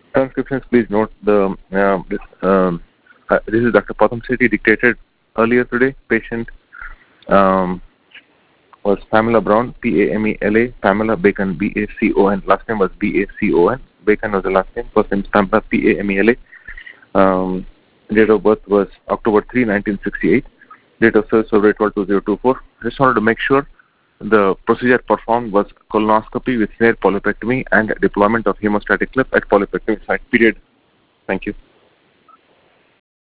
Transcriptions, please note this is Dr. Patham Sethi, dictated earlier today. Patient was Pamela Brown, P-A-M-E-L-A, Pamela Bacon, B-A-C-O-N. Last name was B-A-C-O-N. Bacon was the last name. First name is Pamela, P-A-M-E-L-A. Date of birth was October 3, 1968. Date of service February 12, 2024. Just wanted to make sure the procedure performed was colonoscopy with snare polypectomy and deployment of hemostatic clip at polypectomy site. Period. Thank you.